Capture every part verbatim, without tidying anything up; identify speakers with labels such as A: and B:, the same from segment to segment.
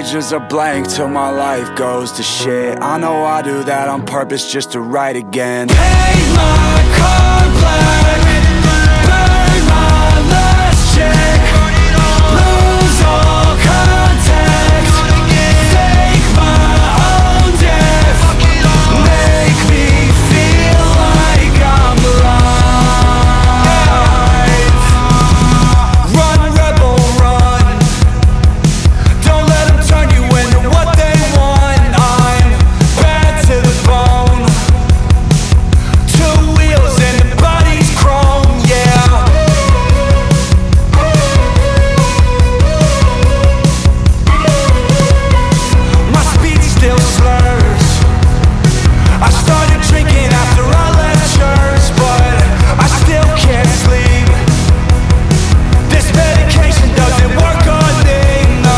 A: pages are blank till my life goes to shit. I know I do that on purpose just to write again. Paint my car black, burn my last check, lose all contact, fake my own death, make me feel like I'm alive. Run, rebel, run. Don't let them turn you into what they want. I'm bad to the bone. Two wheels and the body's chrome, yeah. My speech still slurs. I started drinking after I left church, but I still can't sleep. This medication doesn't work on me, no.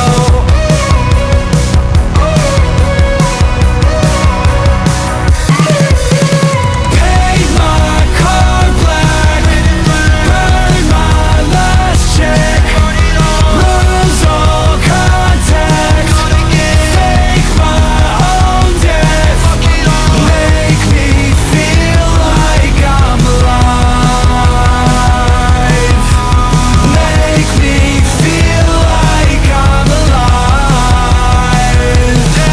A: Paint my car black, burn my last check, lose all contact, fake my own death, make me feel like I'm alive, make me feel like I'm alive.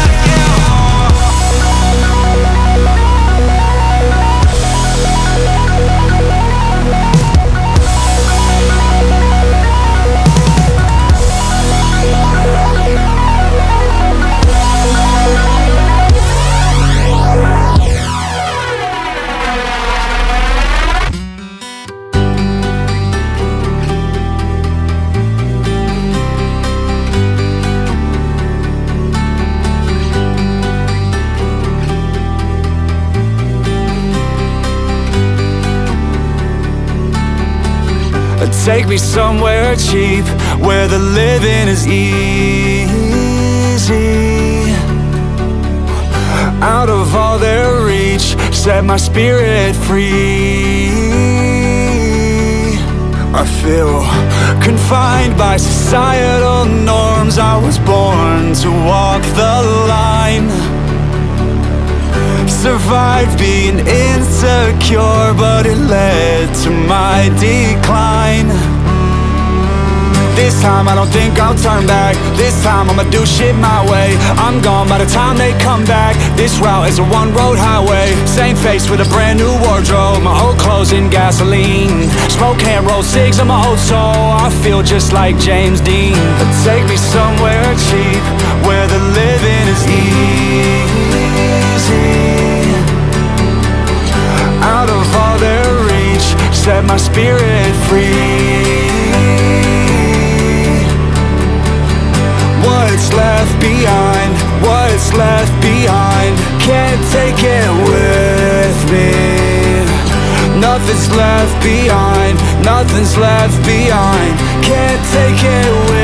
A: Take me somewhere cheap, where the living is easy. Out of all their reach, set my spirit free. I feel confined by societal norms. I was born to walk the line. Survived being insecure, but it led to my decline. This time I don't think I'll turn back. This time I'ma do shit my way. I'm gone by the time they come back. This route is a one-road highway. Same face with a brand new wardrobe. My old clothes and gasoline. Smoke, hand roll cigs on my old soul. I feel just like James Dean. But take me somewhere cheap, where the living is easy. Out of all their reach, set my spirit free. What's left behind, what's left behind, can't take it with me. Nothing's left behind, nothing's left behind, can't take it with me.